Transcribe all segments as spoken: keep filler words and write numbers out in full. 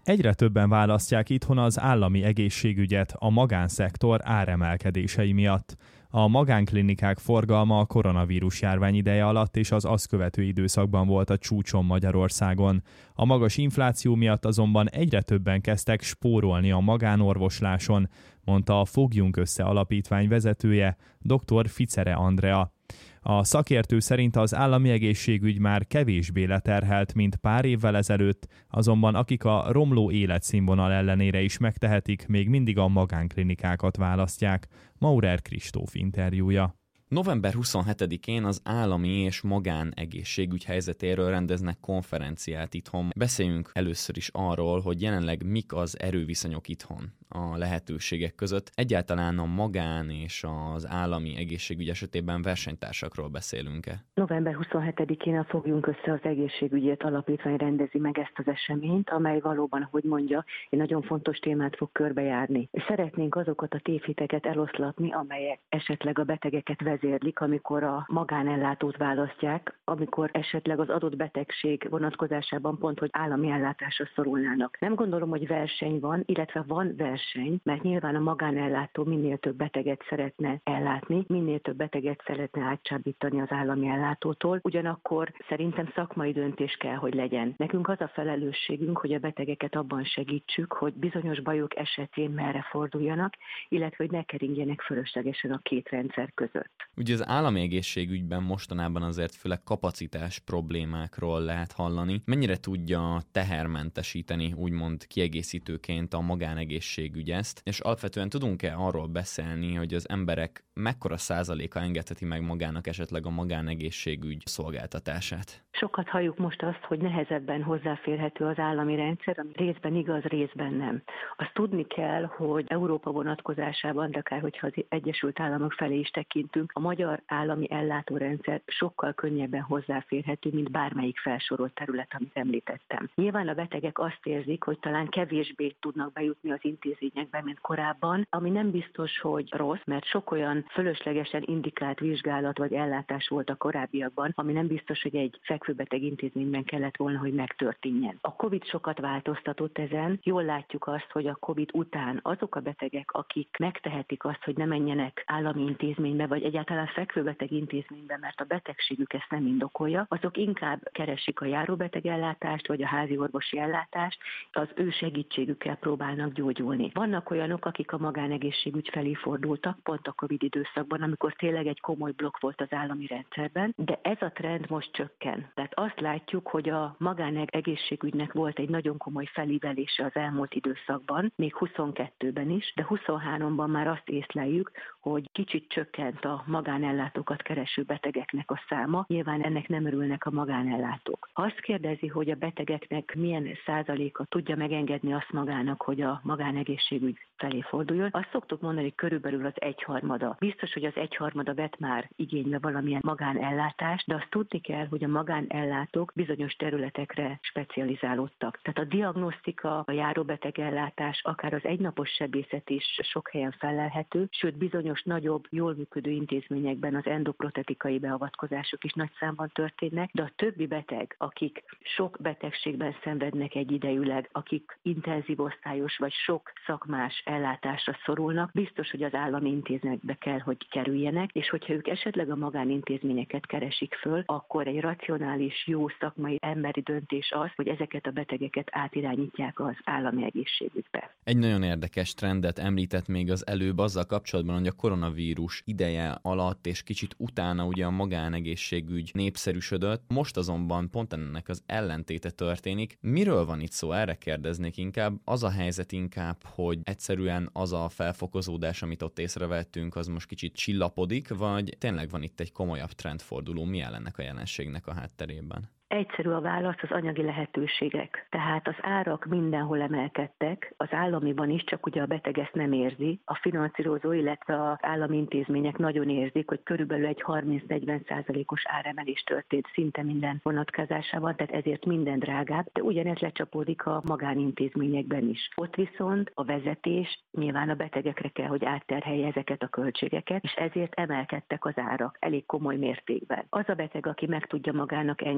Egyre többen választják itthon az állami egészségügyet a magánszektor áremelkedései miatt. A magánklinikák forgalma a koronavírus járvány ideje alatt és az azt követő időszakban volt a csúcson Magyarországon. A magas infláció miatt azonban egyre többen kezdtek spórolni a magánorvosláson, mondta a Fogjunk Össze alapítvány vezetője, dr. Ficere Andrea. A szakértő szerint az állami egészségügy már kevésbé leterhelt, mint pár évvel ezelőtt, azonban akik a romló életszínvonal ellenére is megtehetik, még mindig a magánklinikákat választják. Maurer Kristóf interjúja. november huszonhetedikén az állami és magán egészségügy helyzetéről rendeznek konferenciát itthon. Beszéljünk először is arról, hogy jelenleg mik az erőviszonyok itthon a lehetőségek között. Egyáltalán a magán és az állami egészségügy esetében versenytársakról beszélünk-e? november huszonhetedikén a Fogjunk Össze az egészségügyért alapítvány rendezi meg ezt az eseményt, amely valóban, hogy mondja, egy nagyon fontos témát fog körbejárni. Szeretnénk azokat a tévhiteket eloszlatni, amelyek esetleg a betegeket vezérlik, amikor a magánellátót választják, amikor esetleg az adott betegség vonatkozásában pont, hogy állami ellátásra szorulnának. Nem gondolom, hogy verseny van, illetve van verseny, mert nyilván a magánellátó minél több beteget szeretne ellátni, minél több beteget szeretne átcsábítani az állami ellátótól, ugyanakkor szerintem szakmai döntés kell, hogy legyen. Nekünk az a felelősségünk, hogy a betegeket abban segítsük, hogy bizonyos bajok esetén merre forduljanak, illetve hogy ne keringjenek fölöslegesen a két rendszer között. Ugye az állami egészségügyben mostanában azért főleg kapacitás problémákról lehet hallani. Mennyire tudja tehermentesíteni, úgymond kiegészítőként a magánegészségügy ezt, és alapvetően tudunk-e arról beszélni, hogy az emberek mekkora százaléka engedheti meg magának esetleg a magánegészségügy szolgáltatását? Sokat halljuk most azt, hogy nehezebben hozzáférhető az állami rendszer, ami részben igaz, részben nem. Azt tudni kell, hogy Európa vonatkozásában, de akár hogyha az Egyesült Államok felé is tekintünk, a magyar állami ellátórendszer sokkal könnyebben hozzáférhető, mint bármelyik felsorolt terület, amit említettem. Nyilván a betegek azt érzik, hogy talán kevésbé tudnak bejutni az intézményekbe, mint korábban, ami nem biztos, hogy rossz, mert sok olyan fölöslegesen indikált vizsgálat vagy ellátás volt a korábbiakban, ami nem biztos, hogy egy fekvőbeteg intézményben kellett volna, hogy megtörténjen. A Covid sokat változtatott ezen. Jól látjuk azt, hogy a Covid után azok a betegek, akik megtehetik azt, hogy ne menjenek állami intézménybe, vagy egyáltalán fekvőbeteg intézménybe, mert a betegségük ezt nem indokolja, azok inkább keresik a járóbetegellátást, vagy a házi orvosi ellátást, az ő segítségükkel próbálnak gyógyulni. Vannak olyanok, akik a magánegészségügy felé fordultak, pont a Covid időszakban, amikor tényleg egy komoly blokk volt az állami rendszerben, de ez a trend most csökken. Tehát azt látjuk, hogy a magánegészségügynek volt egy nagyon komoly felívelése az elmúlt időszakban, még huszonkettőben is, de huszonháromban már azt észleljük, hogy kicsit csökkent a magánellátókat kereső betegeknek a száma. Nyilván ennek nem örülnek a magánellátók. Ha azt kérdezi, hogy a betegeknek milyen százaléka tudja megengedni azt magának, hogy a magánegészségügy felé forduljon, azt szoktuk mondani, hogy körülbelül az egyharmada. Biztos, hogy az egyharmada vett már igénybe valamilyen magánellátást, de azt tudni kell, hogy a magánellátók bizonyos területekre specializálódtak. Tehát a diagnosztika, a járóbetegellátás, akár az egynapos sebészet is sok helyen felelhető, sőt bizonyos nagyobb, jól működő intézményekben az endoprotetikai beavatkozások is nagy számban történnek, de a többi beteg, akik sok betegségben szenvednek egyidejűleg, akik intenzív osztályos vagy sok szakmás ellátásra szorulnak, biztos, hogy az állami intézményekbe kell, hogy kerüljenek, és hogyha ők esetleg a magánintézményeket keresik föl, akkor egy racionális, jó szakmai emberi döntés az, hogy ezeket a betegeket átirányítják az állami egészségügybe. Egy nagyon érdekes trendet említett még az előbb azzal kapcsolatban, hogy a koronavírus ideje alatt és kicsit utána ugye a magánegészségügy népszerűsödött. Most azonban pont ennek az ellentéte történik. Miről van itt szó? Erre kérdeznék inkább. Az a helyzet inkább, hogy egyszerűen az a felfokozódás, amit ott észrevettünk, az most kicsit csillapodik, vagy tényleg van itt egy komolyabb trendforduló? Mi áll ennek a jelenségnek a hátterében? Egyszerű a válasz, az anyagi lehetőségek. Tehát az árak mindenhol emelkedtek, az államiban is, csak ugye a beteg ezt nem érzi. A finanszírozó, illetve az állami intézmények nagyon érzik, hogy körülbelül egy harminc-negyven százalékos áremelés történt szinte minden vonatkozásában, tehát ezért minden drágább, de ugyanez lecsapódik a magánintézményekben is. Ott viszont a vezetés nyilván a betegekre kell, hogy átterhelje ezeket a költségeket, és ezért emelkedtek az árak elég komoly mértékben. Az a beteg, aki meg tudja magának engedni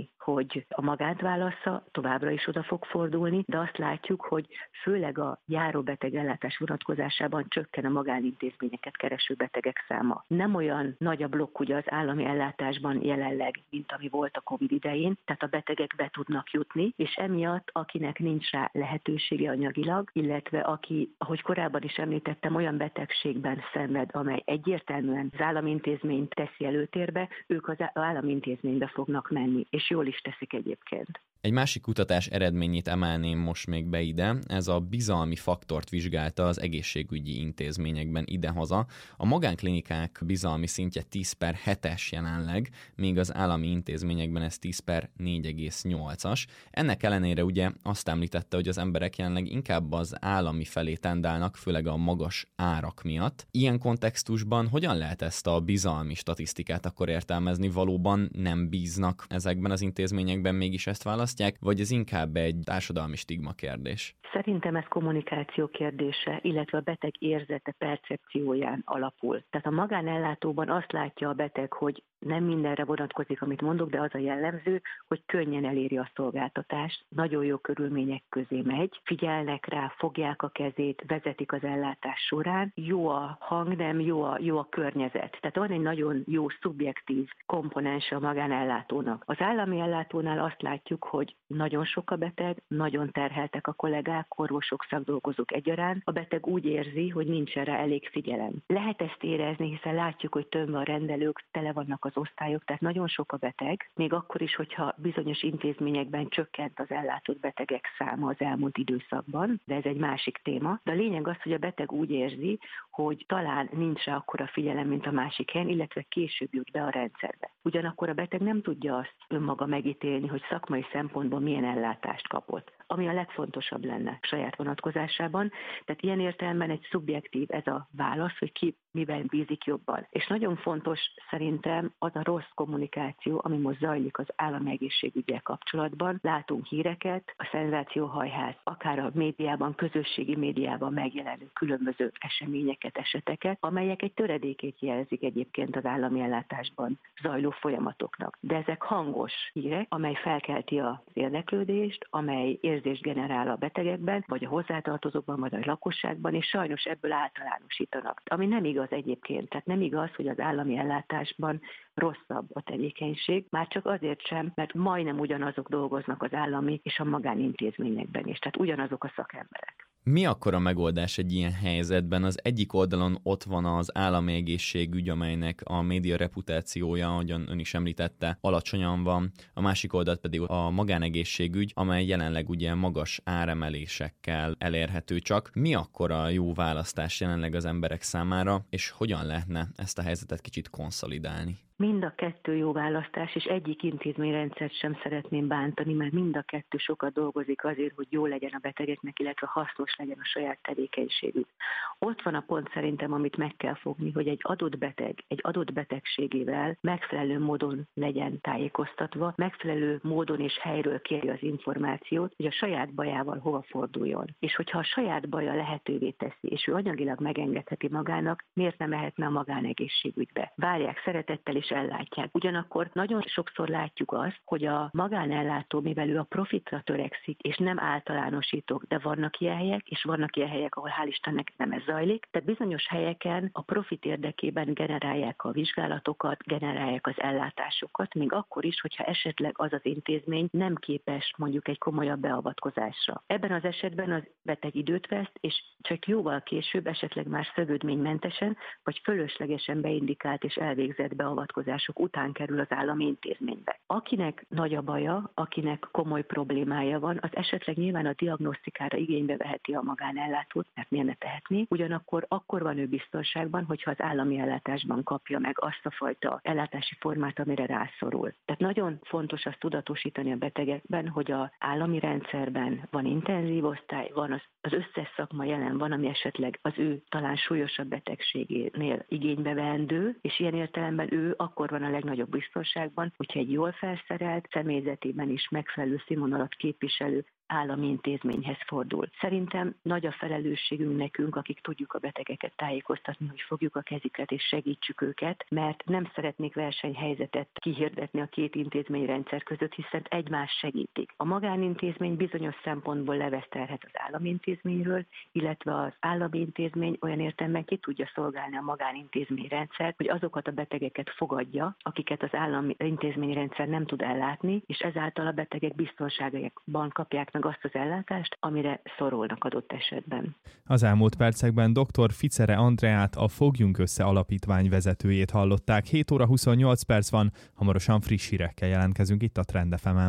tenni, hogy a magánt válassza, továbbra is oda fog fordulni, de azt látjuk, hogy főleg a járóbeteg ellátás vonatkozásában csökken a magánintézményeket kereső betegek száma. Nem olyan nagy a blokk ugye az állami ellátásban jelenleg, mint ami volt a Covid idején, tehát a betegek be tudnak jutni, és emiatt akinek nincs rá lehetősége anyagilag, illetve aki, ahogy korábban is említettem, olyan betegségben szenved, amely egyértelműen az állami intézményt teszi előtérbe, ők az állami intézménybe fognak menni, és jól is teszik egyébként. Egy másik kutatás eredményét emelném most még be ide, ez a bizalmi faktort vizsgálta az egészségügyi intézményekben idehaza. A magánklinikák bizalmi szintje tíz per hetes jelenleg, míg az állami intézményekben ez tíz per négy egész nyolcas. Ennek ellenére ugye azt említette, hogy az emberek jelenleg inkább az állami felé tendálnak, főleg a magas árak miatt. Ilyen kontextusban hogyan lehet ezt a bizalmi statisztikát akkor értelmezni? Valóban nem bíznak ezekben az intézményekben, mégis ezt választ? Vagy ez inkább egy társadalmi stigma kérdés? Szerintem ez kommunikáció kérdése, illetve a beteg érzete, percepcióján alapul. Tehát a magánellátóban azt látja a beteg, hogy nem mindenre vonatkozik, amit mondok, de az a jellemző, hogy könnyen eléri a szolgáltatást, nagyon jó körülmények közé megy, figyelnek rá, fogják a kezét, vezetik az ellátás során, jó a hangnem, jó a, jó a környezet. Tehát van egy nagyon jó szubjektív komponense a magánellátónak. Az állami ellátónál azt látjuk, hogy nagyon sok a beteg, nagyon terheltek a kollégák, orvosok, szakdolgozók egyaránt, a beteg úgy érzi, hogy nincs erre elég figyelem. Lehet ezt érezni, hiszen látjuk, hogy több a rendelők, tele vannak az osztályok, tehát nagyon sok a beteg, még akkor is, hogyha bizonyos intézményekben csökkent az ellátott betegek száma az elmúlt időszakban, de ez egy másik téma. De a lényeg az, hogy a beteg úgy érzi, hogy talán nincs rá akkora figyelem, mint a másik helyen, illetve később jut be a rendszerbe. Ugyanakkor a beteg nem tudja azt önmaga megítélni, hogy szakmai szempontból milyen ellátást kapott, ami a legfontosabb lenne saját vonatkozásában. Tehát ilyen értelemben egy szubjektív ez a válasz, hogy ki miben bízik jobban. És nagyon fontos szerintem az a rossz kommunikáció, ami most zajlik az állami egészségügyel kapcsolatban. Látunk híreket, a szenzációhajház, akár a médiában, közösségi médiában megjelenő különböző eseményeket, eseteket, amelyek egy töredékét jelzik egyébként az állami ellátásban zajló folyamatoknak. De ezek hangos hírek, amely felkelti az érdeklődést, amely érzést generál a betegekben, vagy a hozzátartozókban, vagy a lakosságban, és sajnos ebből általánosítanak. Ami nem igaz egyébként, tehát nem igaz, hogy az állami ellátásban rosszabb a tevékenység, már csak azért sem, mert majdnem ugyanazok dolgoznak az állami és a magánintézményekben is, tehát ugyanazok a szakemberek. Mi akkor a megoldás egy ilyen helyzetben? Az egyik oldalon ott van az állami egészségügy, amelynek a média reputációja, ahogyan ön is említette, alacsonyan van, a másik oldalt pedig a magánegészségügy, amely jelenleg ugye magas áremelésekkel elérhető csak. Mi akkor a jó választás jelenleg az emberek számára, és hogyan lehetne ezt a helyzetet kicsit konszolidálni? Mind a kettő jó választás, és egyik intézményrendszert sem szeretném bántani, mert mind a kettő sokat dolgozik azért, hogy jó legyen a betegeknek, illetve hasznos legyen a saját tevékenységük. Ott van a pont szerintem, amit meg kell fogni, hogy egy adott beteg, egy adott betegségével megfelelő módon legyen tájékoztatva, megfelelő módon és helyről kéri az információt, hogy a saját bajával hova forduljon. És hogyha a saját baja lehetővé teszi, és ő anyagilag megengedheti magának, miért nem mehetne a magánegészségügybe? Várják szeretettel és ellátják. Ugyanakkor nagyon sokszor látjuk azt, hogy a magánellátó, mivel ő a profitra törekszik, és nem általánosítok, de vannak ilyen helyek, és vannak ilyen helyek, ahol hál' Istennek nem ez zajlik. Tehát bizonyos helyeken a profit érdekében generálják a vizsgálatokat, generálják az ellátásokat, még akkor is, hogyha esetleg az az intézmény nem képes mondjuk egy komolyabb beavatkozásra. Ebben az esetben az beteg időt vesz, és csak jóval később, esetleg már szögődménymentesen, vagy fölöslegesen beindikált és elvégzett beavatkozások után kerül az állami intézménybe. Akinek nagy a baja, akinek komoly problémája van, az esetleg nyilván a diagnosztikára igénybe veheti a magánellátót, mert miért ne tehetné, ugyanakkor akkor van ő biztonságban, hogyha az állami ellátásban kapja meg azt a fajta ellátási formát, amire rászorul. Tehát nagyon fontos azt tudatosítani a betegekben, hogy az állami rendszerben van intenzív osztály, van az, az összes szakma jelen van, ami esetleg az ő talán súlyosabb betegségénél igénybe veendő, és ilyen értelemben ő akkor van a legnagyobb biztonságban, hogyha egy jól felszerelt, személyzetében is megfelelő színvonalat képviselő állami intézményhez fordul. Szerintem nagy a felelősségünk nekünk, akik tudjuk a betegeket tájékoztatni, hogy fogjuk a kezüket és segítsük őket, mert nem szeretnék versenyhelyzetet kihirdetni a két intézményrendszer között, hiszen egymást segítik. A magánintézmény bizonyos szempontból levesztelhet az állami intézményről, illetve az állami intézmény olyan értelemben ki tudja szolgálni a magánintézményrendszert, hogy azokat a betegeket fogadja, akiket az állami intézményrendszer nem tud ellátni, és ezáltal a betegek biztonságban kapják meg azt az ellátást, amire szorulnak adott esetben. Az elmúlt percekben dr. Ficere Andreát, a Fogjunk Össze alapítvány vezetőjét hallották. hét óra huszonnyolc perc van, hamarosan friss hírekkel jelentkezünk itt a Trend ef emen.